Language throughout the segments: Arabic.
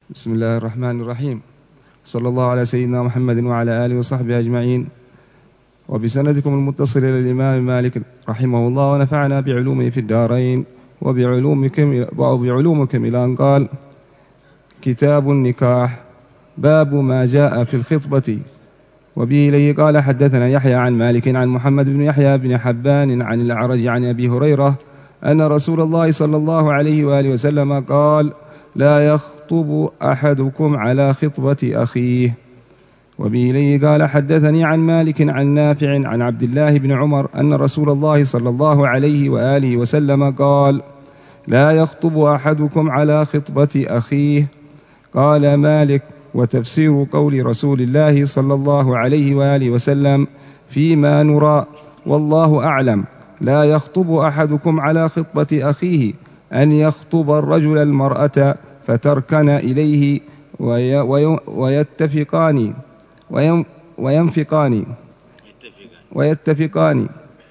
بسم الله الرحمن الرحيم. صلى الله على سيدنا محمد وعلى آله وصحبه أجمعين. وبسندكم المتصل إلى الإمام مالك رحمه الله ونفعنا بعلومه في الدارين وبعلومكم إلى أن قال: كتاب النكاح، باب ما جاء في الخطبة. وبه إليه قال: حدثنا يحيى عن مالك عن محمد بن يحيى بن حبان عن الأعرج عن أبي هريرة أن رسول الله صلى الله عليه وآله وسلم قال: لا يخطب أحدكم على خطبة أخيه. وبه إليه قال: حدثني عن مالك عن نافع عن عبد الله بن عمر أن رسول الله صلى الله عليه وآله وسلم قال: لا يخطب أحدكم على خطبة أخيه. قال مالك: وتفسير قول رسول الله صلى الله عليه وآله وسلم فيما نرى والله أعلم: لا يخطب أحدكم على خطبة أخيه أن يخطب الرجل المرأة فتركن إليه ويتفقان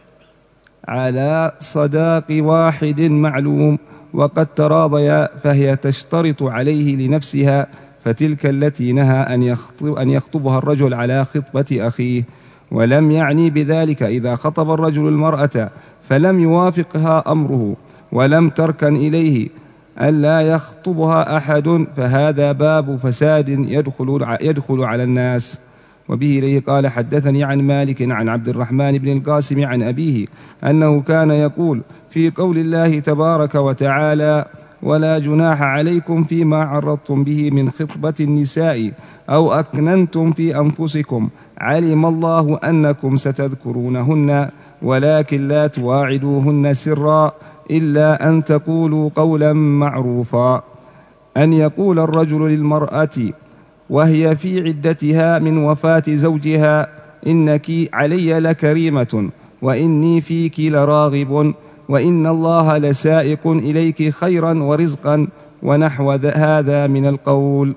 على صداق واحد معلوم، وقد تراضيا، فهي تشترط عليه لنفسها، فتلك التي نهى أن يخطبها الرجل على خطبة أخيه. ولم يعني بذلك إذا خطب الرجل المرأة فلم يوافقها أمره ولم تركن إليه ألا يخطبها أحد، فهذا باب فساد يدخل على الناس. وبه إليه قال: حدثني عن مالك عن عبد الرحمن بن القاسم عن أبيه أنه كان يقول في قول الله تبارك وتعالى: ولا جناح عليكم فيما عرضتم به من خطبة النساء أو أكننتم في أنفسكم، علم الله أنكم ستذكرونهن ولكن لا تواعدوهن سرا إلا أن تقولوا قولا معروفا. أن يقول الرجل للمرأة وهي في عدتها من وفاة زوجها: إنك علي لكريمة وإني فيك لراغب وإن الله لسائق إليك خيرا ورزقا، ونحو هذا من القول.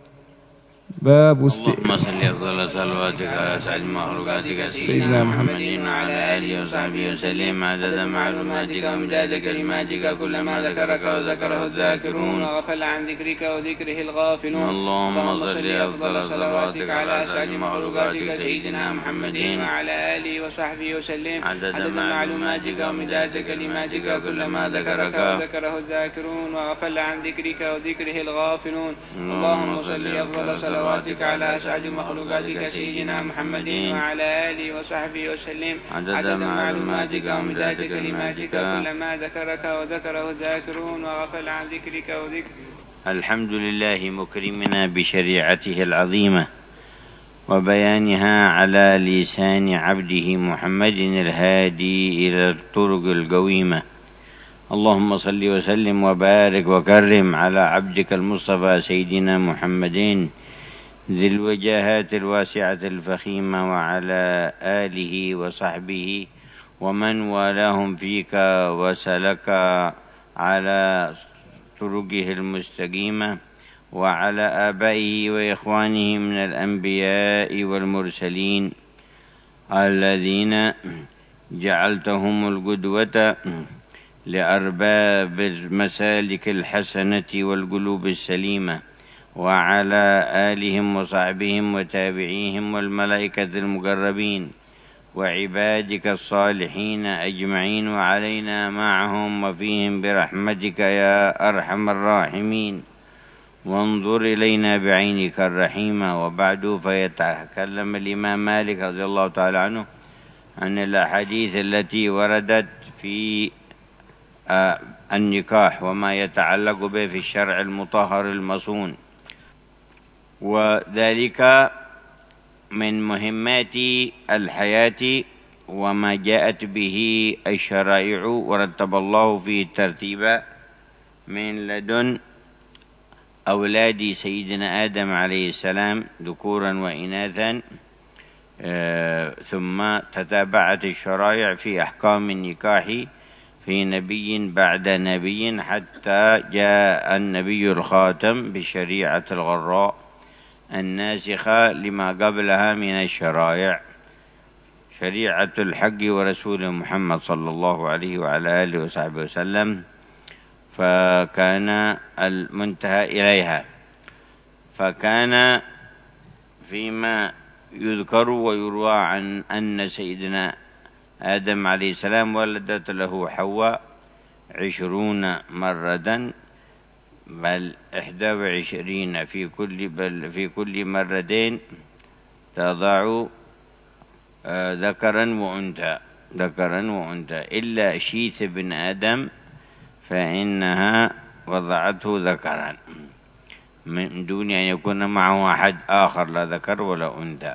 باب اللهم صل أفضل صلواتك على سعد مخلوقاتك سيدنا محمد وعلى آله وصحبه وسلم عدد معلوماتك ومداد كلماتك، كلما ذكرك وذكره الذاكرون وغفل عن ذكرك وذكره الغافلون. اللهم صل أفضل صلواتك على سعد مخلوقاتك سيدنا محمد وعلى آله وصحبه وسلم عدد معلوماتك ومداد كلماتك، كلما ذكرك وذكره الذاكرون وغفل عن ذكرك وذكره الغافلون. اللهم صل أفضل صلواتك على أسعد مخلوقاتك سيدنا محمد وعلى آله وصحبه وسلم عدد معلوماتك ومداد كلماتك، كلما ذكرك وذكره الذاكرون وغفل عن ذكرك وذكر. الحمد لله مكرمنا بشريعته العظيمة وبيانها على لسان عبده محمد الهادي إلى الطرق القويمة. اللهم صل وسلم وبارك وكرم على عبدك المصطفى سيدنا محمد ذي الوجاهات الواسعة الفخيمة، وعلى آله وصحبه ومن والاهم فيك وسلك على طرقه المستقيمة، وعلى آبائه وإخوانه من الأنبياء والمرسلين الذين جعلتهم القدوة لأرباب المسالك الحسنة والقلوب السليمة، وعلى آلهم وصحبهم وتابعيهم والملائكة المقربين وعبادك الصالحين أجمعين، وعلينا معهم وفيهم برحمتك يا أرحم الراحمين. وانظر إلينا بعينك الرحيمة. وبعد، فيتكلم الإمام مالك رضي الله تعالى عنه عن الأحاديث التي وردت في النكاح وما يتعلق به في الشرع المطهر المصون، وذلك من مهمات الحياة وما جاءت به الشرائع ورتب الله فيه الترتيب من لدن أولاد سيدنا آدم عليه السلام ذكورا وإناثا، ثم تتابعت الشرائع في أحكام النكاح في نبي بعد نبي حتى جاء النبي الخاتم بالشريعة الغراء الناسخة لما قبلها من الشرائع، شريعة الحق ورسول محمد صلى الله عليه وعلى آله وصحبه وسلم، فكان المنتهى إليها. فكان فيما يذكر ويروى عن أن سيدنا آدم عليه السلام ولدت له حواء 20 مرة، بل 21 في كل مرتين تضع ذكرا وأنثى إلا شيث بن آدم فإنها وضعته ذكرا من دون أن يكون معه أحد آخر لا ذكر ولا أنثى،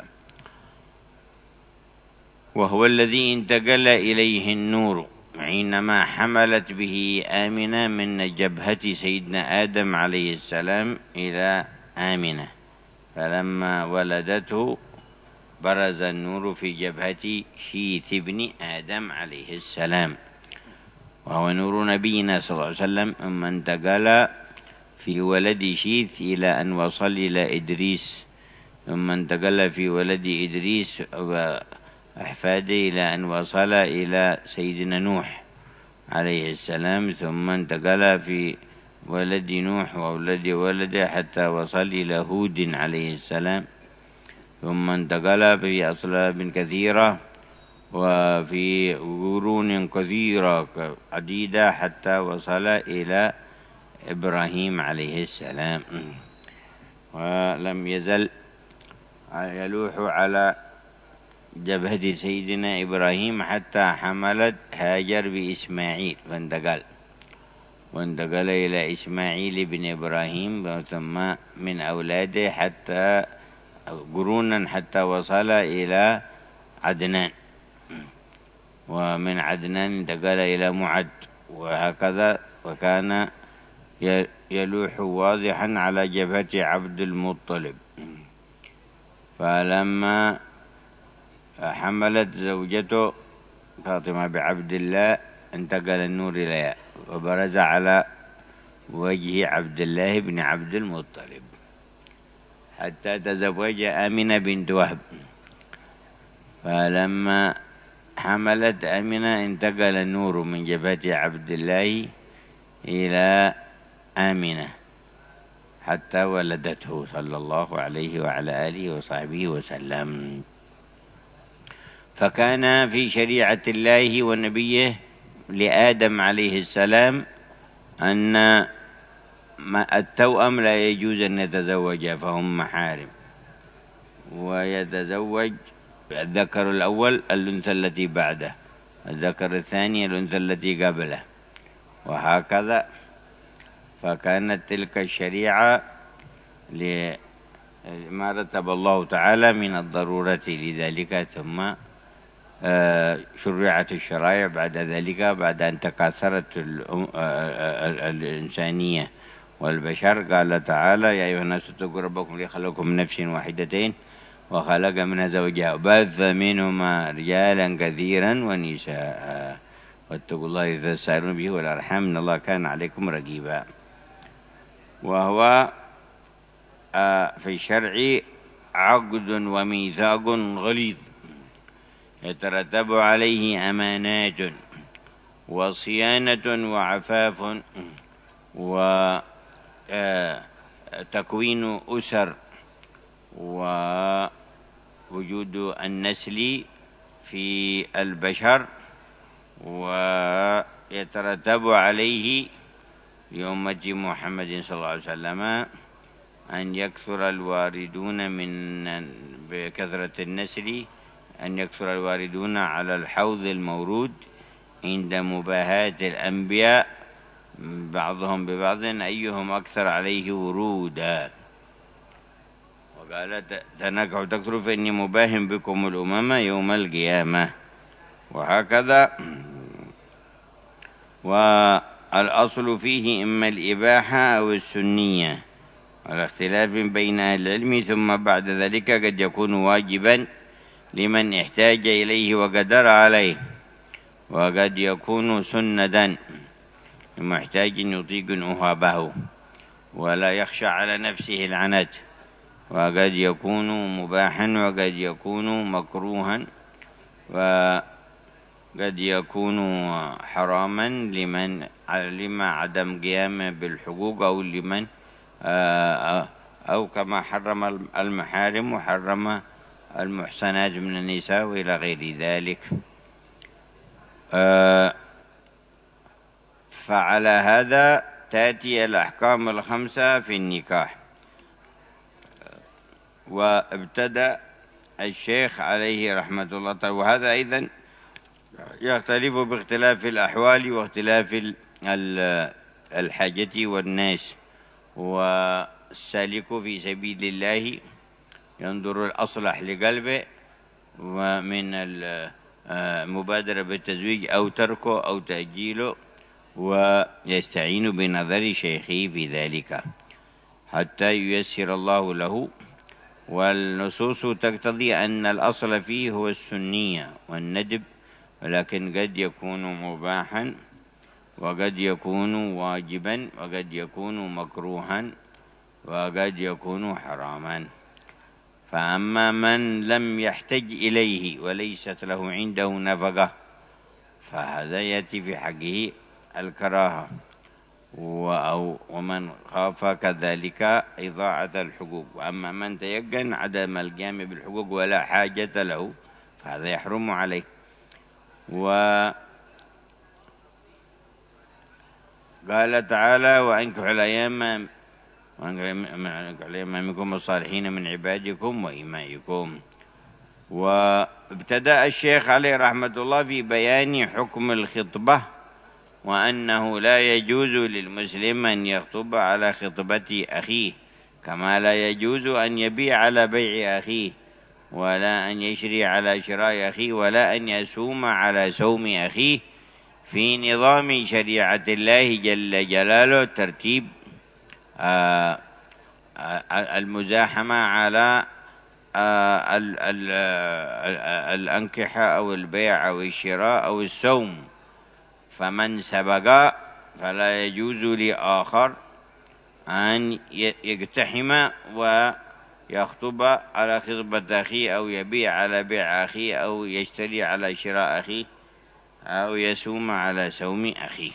وهو الذي انتقل إليه النور حينما حملت به آمنة من جبهة سيدنا آدم عليه السلام إلى آمنة، فلما ولدته برز النور في جبهة شيث بن آدم عليه السلام، وهو نور نبينا صلى الله عليه وسلم، ثم انتقل في ولد شيث إلى أن وصل إلى إدريس، ثم انتقل في ولد إدريس وأحفاده إلى أن وصل إلى سيدنا نوح عليه السلام، ثم انتقل في ولد نوح وولد ولده حتى وصل إلى هود عليه السلام، ثم انتقل في أصلاب كثيرة وفي قرون كثيرة عديدة حتى وصل إلى إبراهيم عليه السلام، ولم يزل يلوح على جبهة سيدنا إبراهيم حتى حملت هاجر بإسماعيل وانتقل إلى إسماعيل بن إبراهيم، ثم من أولاده حتى قرونا حتى وصل إلى عدنان، ومن عدنان انتقل إلى معد، وهكذا، وكان يلوح واضحا على جبهة عبد المطلب. فلما حملت زوجته فاطمة بعبد الله انتقل النور إليها وبرز على وجه عبد الله بن عبد المطلب حتى تزوج آمنة بنت وهب. فلما حملت آمنة انتقل النور من جبهة عبد الله إلى آمنة حتى ولدته صلى الله عليه وعلى آله وصحبه وسلم. فكان في شريعة الله ونبيه لآدم عليه السلام أن التوأم لا يجوز أن يتزوجا، فهم محارم، ويتزوج الذكر الأول الأنثى التي بعده، الذكر الثاني الأنثى التي قبله، وهكذا. فكانت تلك الشريعة لما رتب الله تعالى من الضرورة لذلك، ثم شرعت الشرائع بعد ذلك بعد أن تكاثرت الإنسانية والبشر. قال تعالى: يا أيها الناس اتقوا ربكم الذي خلقكم من نفس واحدة وخلق منها زوجها وبث منهما رجالا كثيرا ونساء واتقوا الله الذي تساءلون به والأرحام إن الله كان عليكم رقيبا. وهو في الشرع عقد وميثاق غليظ يترتب عليه أمانات وصيانة وعفاف وتكوين أسر ووجود النسل في البشر، ويترتب عليه لأمة محمد صلى الله عليه وسلم أن يكثر الواردون بكثرة النسل، أن يكثر الواردون على الحوض المورود عند مباهاة الأنبياء بعضهم ببعض أيهم أكثر عليه ورودا. وقال: تناكحوا تكثروا فإني مباهم بكم الأمم يوم القيامة. وهكذا. والأصل فيه إما الإباحة أو السنية على اختلاف بين أهل العلم، ثم بعد ذلك قد يكون واجبا لمن احتاج إليه وقدر عليه، وقد يكون سندا لمحتاج يطيق أهابه ولا يخشى على نفسه العنت، وقد يكون مباحا وقد يكون مكروها وقد يكون حراما لما عدم قيامه بالحقوق، أو لمن أو كما حرم المحارم وحرم المحصنات من النساء وإلى غير ذلك. فعلى هذا تأتي الأحكام الخمسة في النكاح. وابتدأ الشيخ عليه رحمة الله تعالى، وهذا أيضا يختلف باختلاف الأحوال واختلاف الحاجة والناس. والسالك في سبيل الله ينظر الأصلح لقلبه، ومن المبادرة بالتزويج أو تركه أو تأجيله، ويستعين بنظر شيخه في ذلك حتى ييسر الله له. والنصوص تقتضي أن الأصل فيه هو السنية والندب، ولكن قد يكون مباحا وقد يكون واجبا وقد يكون مكروها وقد يكون حراما. فأما من لم يحتج إليه وليست له عنده نفقة فهذا يأتي في حقه الكراهة، ومن خاف كذلك إضاعة الحقوق. وأما من تيقن عدم القيام بالحقوق ولا حاجة له فهذا يحرم عليه. وقال تعالى: وأنكحوا الأيام منكم الصالحين من عبادكم وإمائكم. وابتدأ الشيخ عليه رحمة الله في بيان حكم الخطبة، وأنه لا يجوز للمسلم أن يخطب على خطبة أخيه، كما لا يجوز أن يبيع على بيع أخيه، ولا أن يشري على شراء أخيه، ولا أن يسوم على سوم أخيه، في نظام شريعة الله جل جلاله ترتيب المزاحمة على الأنكحة أو البيع أو الشراء أو السوم. فمن سبق فلا يجوز لآخر أن يقتحم ويخطب على خطبة أخيه، أو يبيع على بيع أخيه، أو يشتري على شراء أخيه، أو يسوم على سوم أخيه.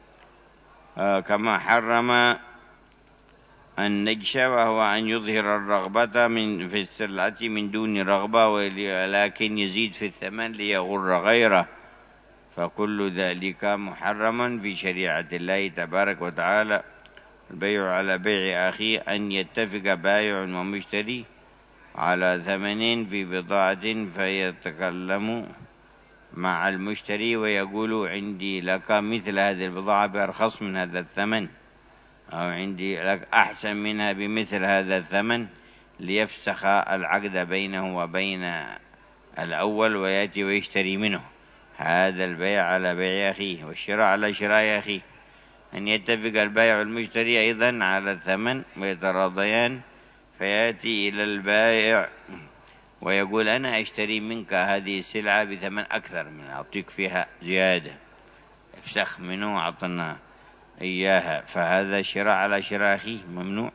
كما حرم النجش، وهو أن يظهر الرغبة في السلعة من دون رغبة، ولكن يزيد في الثمن ليغر غيره، فكل ذلك محرم في شريعة الله تبارك وتعالى. البيع على بيع أخيه أن يتفق بائع ومشتري على ثمن في بضاعة، فيتكلم مع المشتري ويقول: عندي لك مثل هذه البضاعة بأرخص من هذا الثمن، أو عندي لك أحسن منها بمثل هذا الثمن، ليفسخ العقد بينه وبين الأول ويأتي ويشتري منه. هذا البيع على بيع أخيه. والشراء على شراء أخيه أن يتفق البائع والمشتري أيضا على الثمن ويتراضيان، فيأتي إلى البائع ويقول: أنا أشتري منك هذه السلعة بثمن أكثر من أعطيك فيها زيادة، افسخ منه وأعطنا إياها. فهذا شراء على شراء أخيه ممنوع.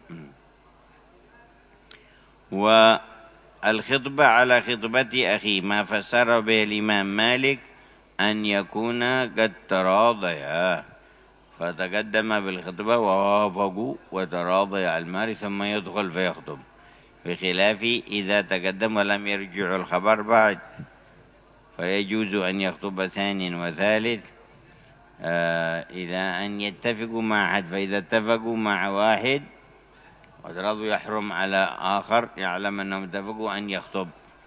والخطبة على خطبة أخيه ما فسر به الإمام مالك أن يكون قد تراضيا، فتقدم بالخطبة ووافقوا وتراضي على المال ثم يدخل فيخطب، بخلاف إذا تقدم ولم يرجع الخبر بعد، فيجوز أن يخطب ثاني وثالث إلى أن يتفقوا مع أحد. فإذا اتفقوا مع واحد وتراضوا يحرم على آخر يعلم أنهم اتفقوا أن يخطب،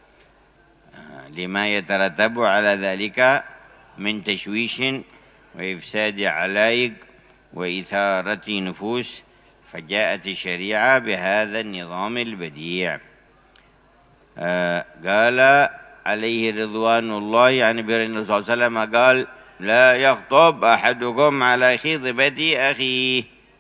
لما يترتب على ذلك من تشويش وإفساد علائق وإثارة نفوس. فجاءت الشريعة بهذا النظام البديع. قال عليه رضوان الله يعني النبي صلى الله عليه وسلم قال: لا يخطب أحدكم على خطبة أخيه.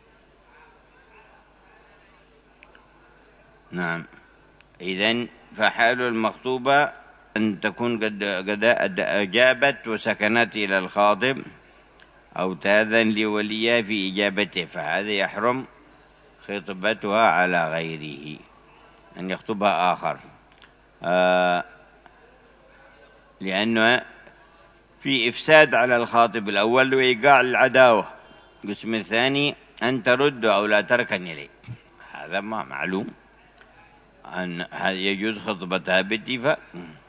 نعم. إذن فحال المخطوبة أن تكون قد أجابت وسكنت إلى الخاطب، أو تأذن لوليها في إجابته، فهذا يحرم خطبتها على غيره، أن يخطبها آخر، لأنه في إفساد على الخاطب الأول وإيقاع العداوة. القسم الثاني أن ترد أو لا تركن إليه، هذا ما معلوم أن يجوز خطبتها باتفاق.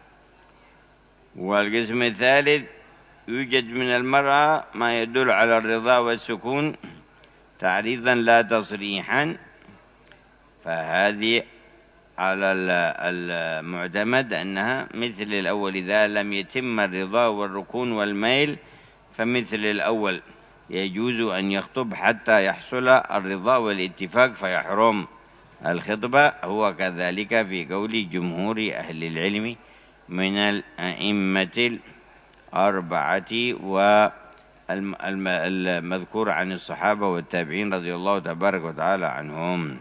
والقسم الثالث يوجد من المرأة ما يدل على الرضا والسكون تعريضا لا تصريحا، فهذه على المعتمد أنها مثل الأول، إذا لم يتم الرضا والركون والميل فمثل الأول يجوز أن يخطب حتى يحصل الرضا والاتفاق فيحرم الخطبة. هو كذلك في قول جمهور أهل العلم من الأئمة الأربعة والمذكور عن الصحابة والتابعين رضي الله تبارك وتعالى عنهم.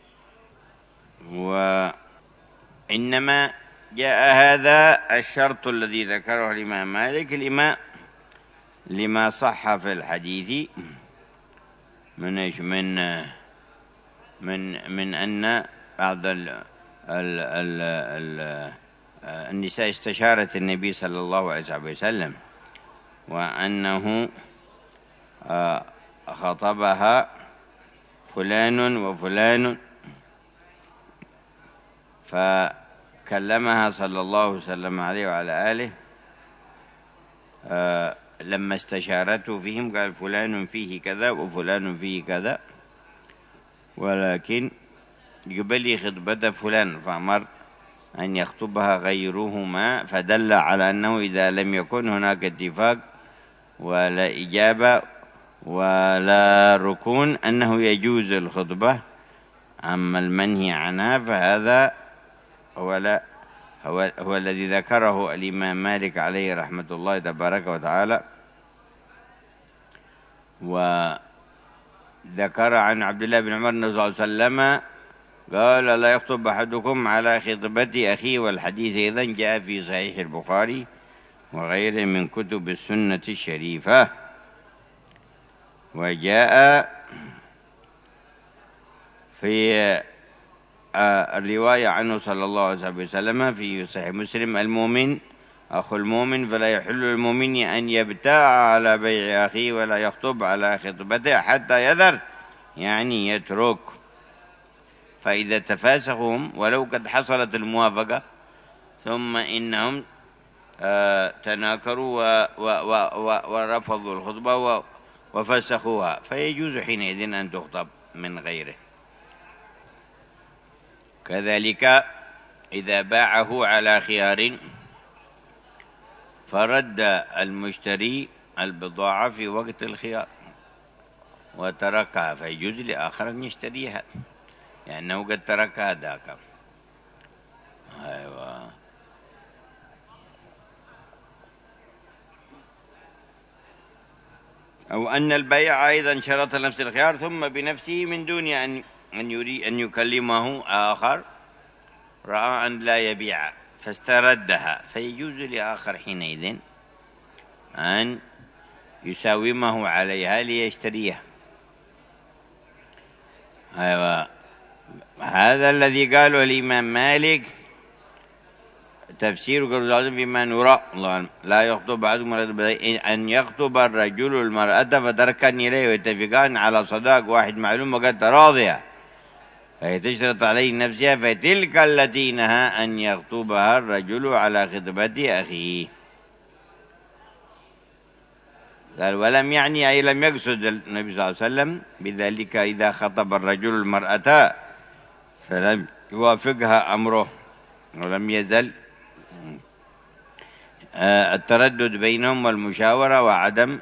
وإنما جاء هذا الشرط الذي ذكره الإمام مالك لما صح في الحديث من أن بعض النساء استشارت النبي صلى الله عليه وسلم وأنه خطبها فلان وفلان، فكلمها صلى الله وسلم عليه وعلى آله لما استشارته فيهم قال فلان فيه كذا وفلان فيه كذا، ولكن قبل خطبة فلان فأمر أن يخطبها غيرهما، فدل على أنه إذا لم يكن هناك اتفاق ولا إجابة ولا ركون أنه يجوز الخطبة. أما المنهي عنها فهذا هو الذي ذكره الإمام مالك عليه رحمة الله تبارك وتعالى. وذكر عن عبد الله بن عمر صلى الله عليه وسلم قال لا يخطب أحدكم على خطبة أخيه، والحديث أيضا جاء في صحيح البخاري وغيره من كتب السنة الشريفة. وجاء في الرواية عنه صلى الله عليه وسلم في صحيح مسلم المؤمن أخو المؤمن، فلا يحل المؤمن أن يبتاع على بيع أخيه ولا يخطب على خطبته حتى يذر، يعني يترك. فإذا تفاسخهم ولو قد حصلت الموافقة ثم إنهم تناكروا ورفضوا الخطبة وفسخوها، فيجوز حينئذ أن تخطب من غيره. كذلك إذا باعه على خيار فرد المشتري البضاعة في وقت الخيار وتركها، فيجوز لآخر أن يشتريها لأنه قد تركها ذاك. أيوة. أو أن البيع أيضا شرط نفس الخيار ثم بنفسه من دون أن يريد أن يكلمه آخر رأى أن لا يبيع فاستردها، فيجوز لآخر حينئذ أن يساومه عليها ليشتريها. أيوة. هذا الذي قاله الإمام مالك تفسير قول الله فيما نرى لا يخطب بعضكم أن يخطب الرجل المرأة فتركن إليه ويتفقان على صداق واحد معلوم وقد تراضيها فهي تشترط عليه نفسها، فتلك التي نهى أن يخطبها الرجل على خطبة أخيه. قال ولم يعني أي لم يقصد النبي صلى الله عليه وسلم بذلك إذا خطب الرجل المرأة فلم يوافقها أمره ولم يزل التردد بينهم والمشاورة وعدم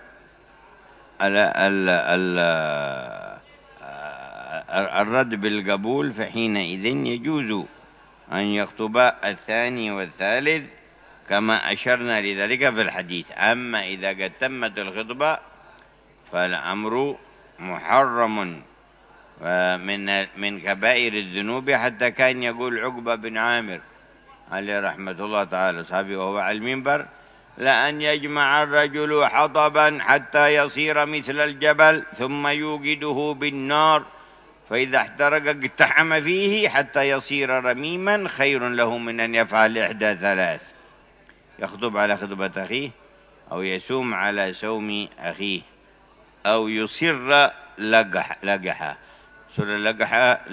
الرد بالقبول، فحينئذ يجوز أن يخطب الثاني والثالث كما أشرنا لذلك في الحديث. أما إذا قد تمت الخطبة فالأمر محرم من كبائر الذنوب، حتى كان يقول عقبة بن عامر عليه رحمة الله تعالى صحابي وهو على المنبر لأن يجمع الرجل حطبا حتى يصير مثل الجبل ثم يوقده بالنار فإذا احترق اقتحم فيه حتى يصير رميما خير له من أن يفعل إحدى ثلاث: يخطب على خطبة أخيه أو يسوم على سوم أخيه أو يصر لقحة. سر اللقحة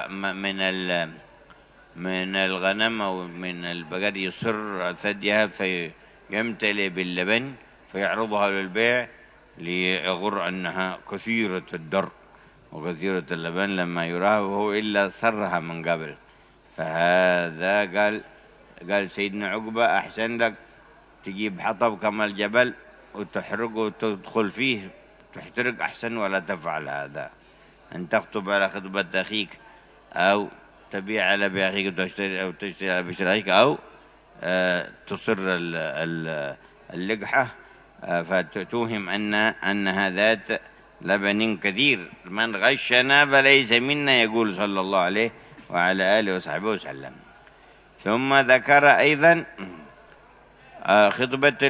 من الغنم أو من البقر يصر ثديها فيمتلئ باللبن فيعرضها للبيع ليغر أنها كثيرة الدر وكثيرة اللبن لما يراها وهو إلا صرها من قبل. فهذا قال سيدنا عقبة أحسن لك تجيب حطب كما الجبل وتحرقه وتدخل فيه تحترق أحسن، ولا تفعل هذا. أن تخطب على خطبة أخيك أو تبيع على بيع أخيك أو تشتري على بشر أخيك أو تصر اللقحة فتوهم أنها ذات لبن كثير. من غشنا فليس منا، يقول صلى الله عليه وعلى آله وصحبه وسلم. ثم ذكر أيضا خطبة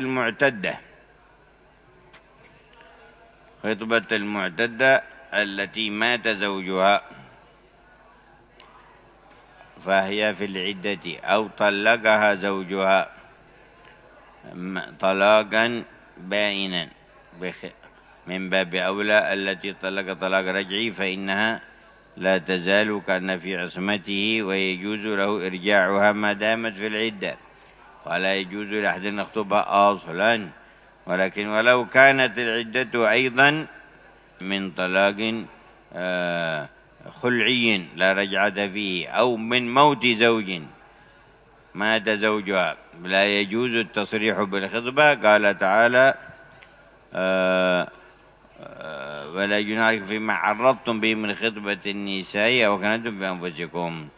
المعتدة التي مات زوجها فهي في العدة أو طلقها زوجها طلاقا بائنا من باب أولى التي طلق طلاق رجعي فإنها لا تزال كأن في عصمته ويجوز له إرجاعها ما دامت في العدة، ولا يجوز لأحد أن يخطبها أصلا. ولكن ولو كانت العدة أيضا من طلاق خلعي لا رجعة فيه أو من موت زوج مات زوجها لا يجوز التصريح بالخطبة. قال تعالى ولا جناح عليكم فيما عرضتم به من خطبة النساء أو كنتم بأنفسكم.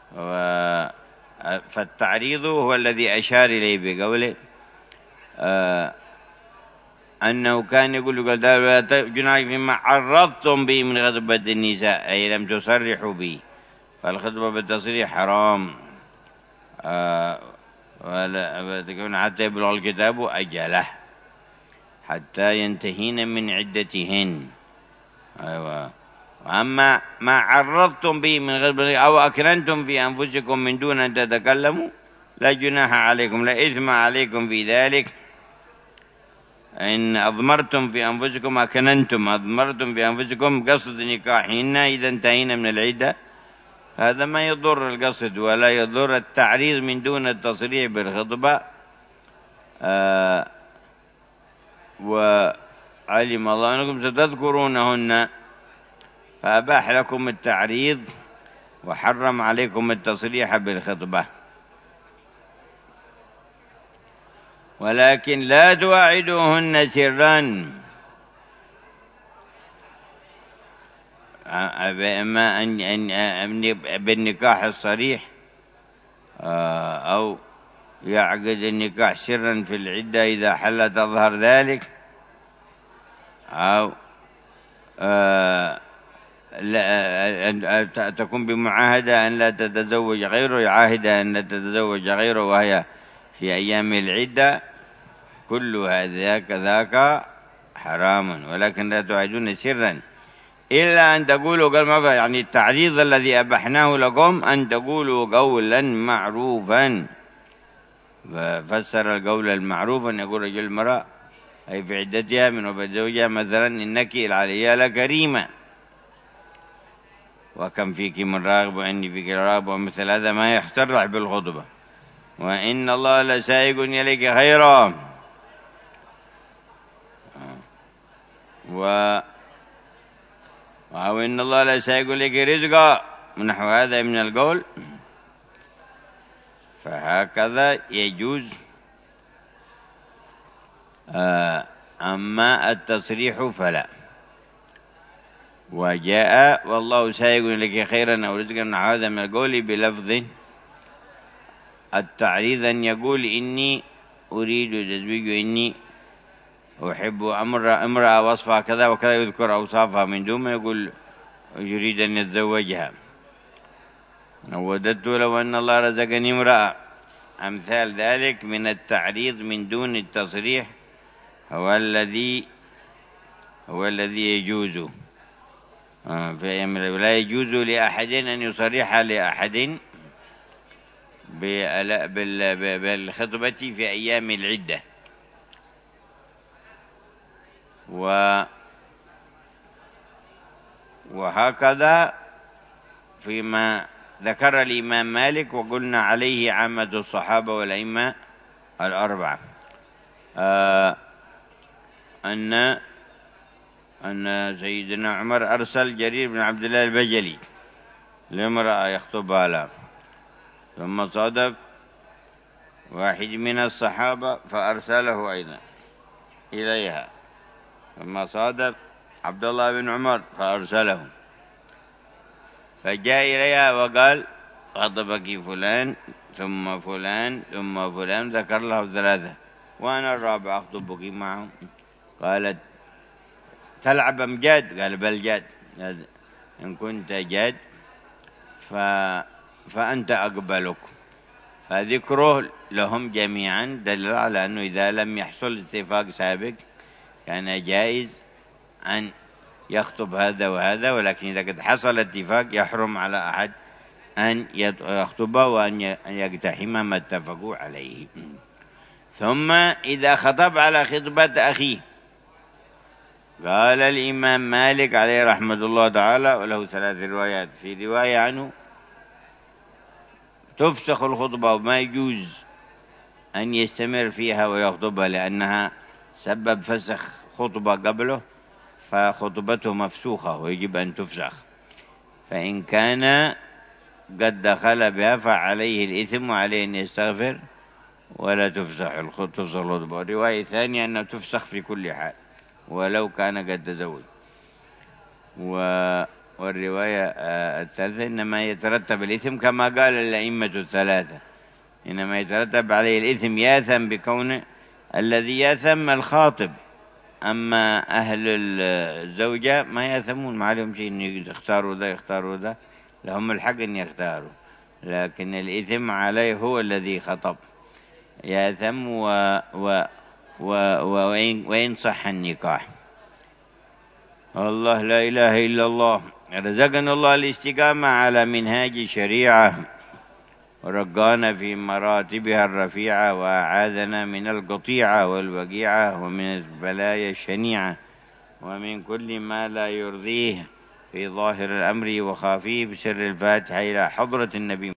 فالتعريض هو الذي أشار إليه بقوله أنه كان يقول ولا جناح فيما عرضتم به من خطبة النساء أي لم تصرحوا به، فالخطبة بالتصريح حرام ولا تكون حتى يبلغ الكتاب أجله حتى ينتهين من عدتهن. أيوة. وأما ما عرضتم به من خطبة أو أكننتم في أنفسكم من دون أن تتكلموا لا جناح عليكم، لا إثم عليكم في ذلك إن أضمرتم في أنفسكم أضمرتم في أنفسكم قصد نكاحهن إذا انتهينا من العدة. هذا ما يضر القصد ولا يضر التعريض من دون التصريح بالخطبة. وعلم الله أنكم ستذكرونهن فأباح لكم التعريض وحرم عليكم التصريح بالخطبة. ولكن لا تواعدوهن سرا، إما أن بالنكاح الصريح أو يعقد النكاح سرا في العدة إذا حل تظهر ذلك، أو تكون بمعاهدة أن لا تتزوج غيره، يعاهد أن لا تتزوج غيره وهي في أيام العدة، كل ذاك حرام. ولكن لا تعيدون سرا إلا أن تقولوا قال يعني التعريض الذي أبحناه لكم أن تقولوا قولا معروفا. ففسر القول المعروف أن يقول رجل المرأة أي في عدتها من وفاة زوجها مثلا إنك العليا لكريمة وكم فيك من راغب وإني فيك راغب، ومثل هذا ما يحترح بالخطبة. وإن الله لسائق إليك خيرا وإن الله لسائق إليك رزقا ونحو هذا من القول. فهكذا يجوز. أما التصريح فلا. وجاء والله سائق إليك خيرا أو رزقا نحو هذا من القول بلفظ التعريض أن يقول إني أريد تزويج، إني أحب امرأة وصفها كذا وكذا، يذكر أوصافها من دون ما يقول يريد أن يتزوجها. وددت لو أن الله رزقني امرأة. أمثال ذلك من التعريض من دون التصريح هو الذي يجوز. لا يجوز لأحد أن يصرح لأحد بالخطبة في أيام العدة. وهكذا فيما ذكر الإمام مالك، وقلنا عليه عامة الصحابة والأئمة الأربعة، أن سيدنا عمر أرسل جرير بن عبد الله البجلي لامرأة يخطبها لها، ثم صادف واحد من الصحابة فأرسله أيضا إليها، ثم صادف عبد الله بن عمر فأرسله، فجاء إليها وقال خطبك فلان ثم فلان ثم فلان، ذكر له ثلاثة، وأنا الرابع أخطبك معهم. قالت تلعب أم جاد؟ قال بل جاد، إن كنت جاد فأنت أقبلك. فذكره لهم جميعا دل على أنه إذا لم يحصل اتفاق سابق كان جائز أن يخطب هذا وهذا، ولكن إذا قد حصل اتفاق يحرم على أحد أن يخطب وأن يقتحم ما اتفقوا عليه. ثم إذا خطب على خطبة أخيه، قال الإمام مالك عليه رحمة الله تعالى، وله 3 روايات، في رواية عنه تفسخ الخطبة وما يجوز أن يستمر فيها ويخطبها، لأنها سبب فسخ خطبة قبله، فخطبته مفسوخة ويجب أن تفسخ. فإن كان قد دخل بها فعليه الإثم وعليه أن يستغفر ولا تفسخ الخطبة. رواية ثانية أنها تفسخ في كل حال ولو كان قد تزوج. والرواية الثالثة إنما يترتب الإثم كما قال الأئمة 3، إنما يترتب عليه الإثم ياثم بكونه الذي ياثم الخاطب، أما أهل الزوجة ما ياثمون، ما عليهم شيء، إن يختاروا ذا يختاروا ذا، لهم الحق أن يختاروا، لكن الإثم عليه هو الذي خطب ياثم وإن صح النكاح. الله لا إله إلا الله. رزقنا الله الاستقامة على منهاج الشريعة، ورقانا في مراتبها الرفيعة، وأعاذنا من القطيعة والوقيعة ومن البلايا الشنيعة ومن كل ما لا يرضيه في ظاهر الأمر وخافيه، بسر الفاتحة إلى حضرة النبي.